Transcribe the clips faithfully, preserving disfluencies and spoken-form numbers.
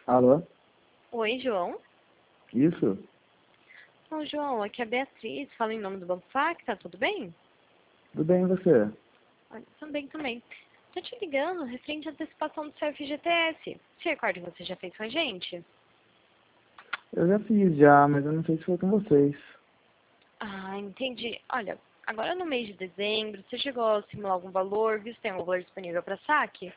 Alô? Oi, João. Isso? Não, João, aqui é a Beatriz, fala em nome do Banco Facta, tudo bem? Tudo bem, e você? Olha, também, também. Tô te ligando referente à antecipação do seu F G T S. Você recorda que você já fez com a gente? Eu já fiz já, mas eu não sei se foi com vocês. Ah, entendi. Olha, agora no mês de dezembro, você chegou a simular algum valor, viu se tem algum valor disponível para saque?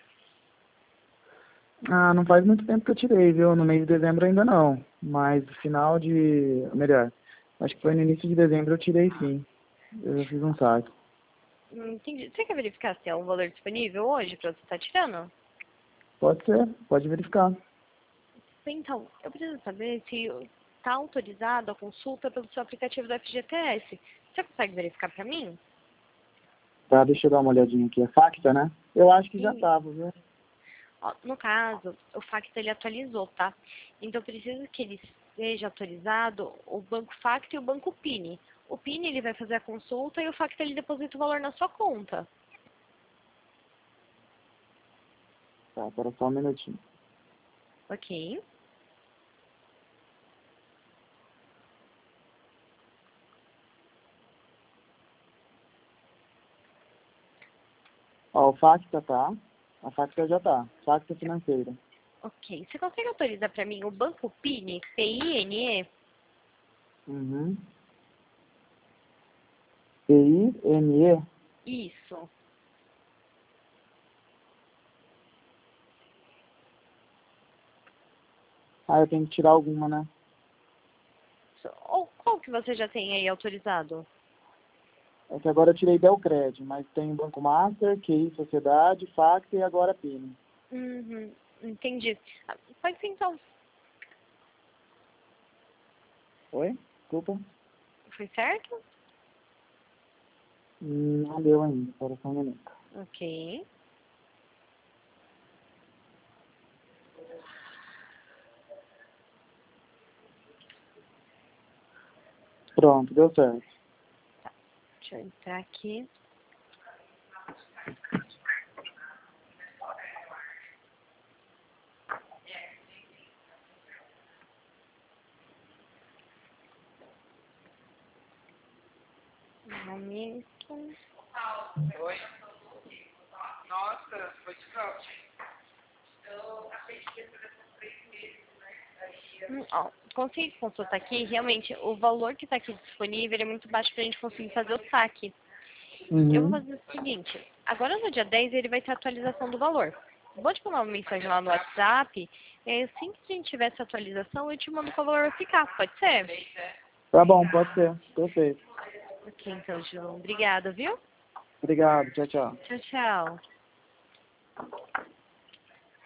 Ah, não faz muito tempo que eu tirei, viu? No mês de dezembro ainda não. Mas no final de... Melhor, acho que foi no início de dezembro eu tirei sim. Eu já fiz um saque. Hum, Entendi. Você quer verificar se tem algum valor disponível hoje para você estar tirando? Pode ser, pode verificar. Então, eu preciso saber se está autorizado a consulta pelo seu aplicativo do F G T S. Você consegue verificar para mim? Tá, deixa eu dar uma olhadinha aqui. É Facta, né? Eu acho que já Sim. tava, viu? Ó, no caso, o Facta ele atualizou, tá? Então, eu preciso que ele seja atualizado o Banco Facta e o Banco Pini. O Pini ele vai fazer a consulta e o Facta ele deposita o valor na sua conta. Tá, espera só um minutinho. Ok? Ó, o Facta tá. A Facta já tá. Facta financeira. Ok. Você consegue autorizar para mim o Banco Pini, P I N E? Uhum. P I N E? Isso. Ah, eu tenho que tirar alguma, né? Ou qual que você já tem aí autorizado? É que agora eu tirei Belcred, mas tem Banco Master, Q I Sociedade, Facta e agora Pini. Uhum. Entendi. Ah, pode ser então. Oi? Desculpa. Foi certo? Hum, Não deu ainda, espera só um minuto. Ok. Pronto, deu certo. Deixa eu entrar aqui. Um momento. Hum, ó, consegui consultar aqui, realmente, o valor que está aqui disponível ele é muito baixo para a gente conseguir fazer o saque. Eu vou Uhum. fazer o seguinte, agora no dia dez ele vai ter a atualização do valor. Vou te mandar uma mensagem lá no WhatsApp, é, assim que a gente tiver essa atualização, eu te mando qual valor vai ficar, pode ser? Tá bom, pode ser. Perfeito. Ok, então, João, obrigada, viu? Obrigado, tchau, tchau. Tchau, tchau.